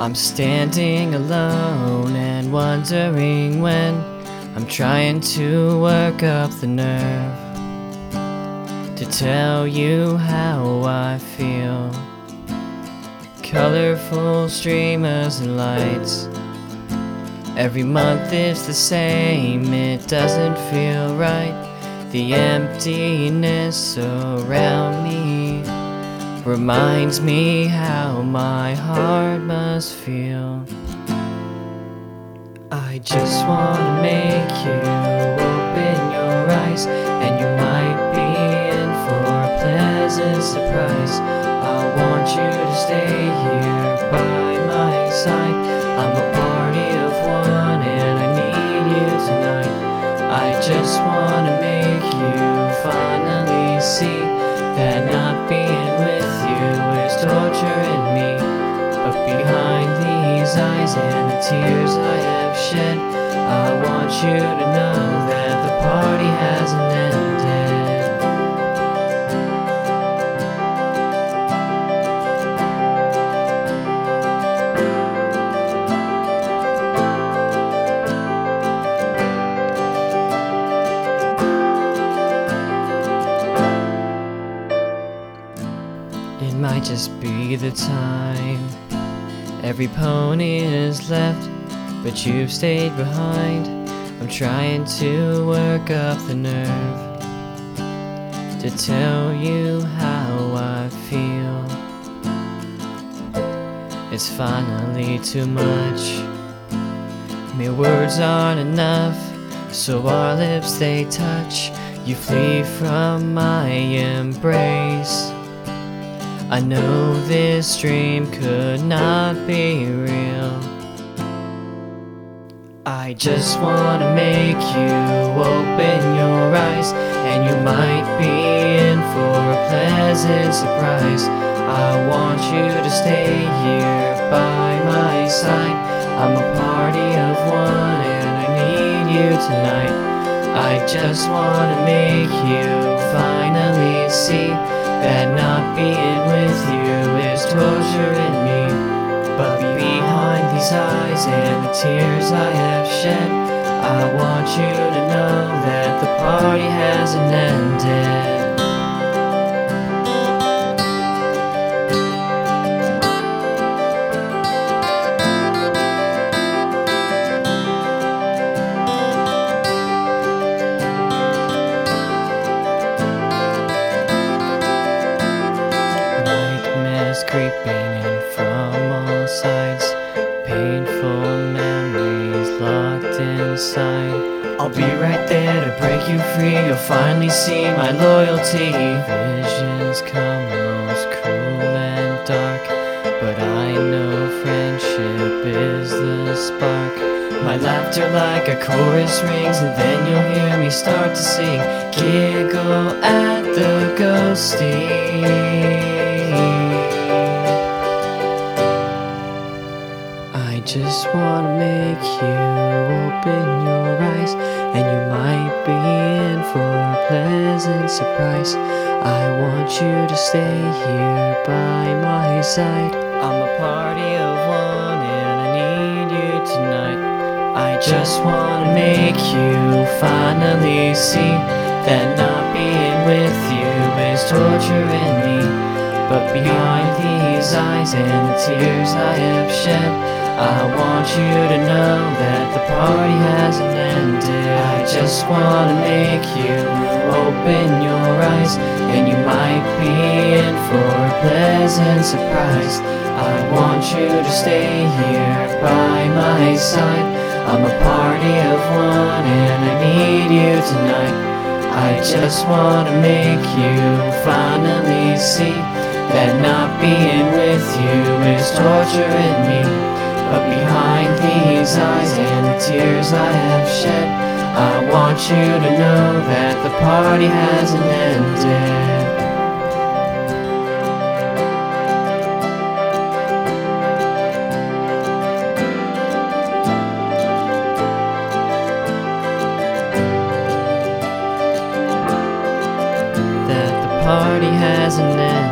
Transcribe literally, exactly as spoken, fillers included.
I'm standing alone and wondering when I'm trying to work up the nerve to tell you how I feel. Colorful streamers and lights, every month it's the same, it doesn't feel right. The emptiness around me reminds me how my heart must feel. I just wanna make you open your eyes, and you might be in for a pleasant surprise. I want you to stay here by my side. I'm a party of one and I need you tonight. I just wanna make you finally see that not being with you is torturing me. But behind these eyes and the tears I have shed, I want you to know that the party hasn't ended. It might just be the time. Every pony is left, but you've stayed behind. I'm trying to work up the nerve to tell you how I feel. It's finally too much. Mere words aren't enough, so our lips they touch. You flee from my embrace. I know this dream could not be real. I just wanna make you open your eyes, and you might be in for a pleasant surprise. I want you to stay here by my side. I'm a party of one and I need you tonight. I just wanna make you finally see that not being with you is torturing me. But behind these eyes and the tears I have shed, I want you to know that the party hasn't ended. Creeping in from all sides, painful memories locked inside. I'll be right there to break you free. You'll finally see my loyalty. Visions come most cruel and dark, but I know friendship is the spark. My laughter like a chorus rings, and then you'll hear me start to sing. Giggle at the ghosting. I just wanna make you open your eyes, and you might be in for a pleasant surprise. I want you to stay here by my side. I'm a party of one and I need you tonight. I just wanna make you finally see that not being with you is torturing me. But behind these eyes and the tears I have shed, I want you to know that the party hasn't ended. I just wanna make you open your eyes, and you might be in for a pleasant surprise. I want you to stay here by my side. I'm a party of one and I need you tonight. I just wanna make you finally see that not being with you is torturing me. But behind these eyes and the tears I have shed, I want you to know that the party hasn't ended. That the party hasn't ended.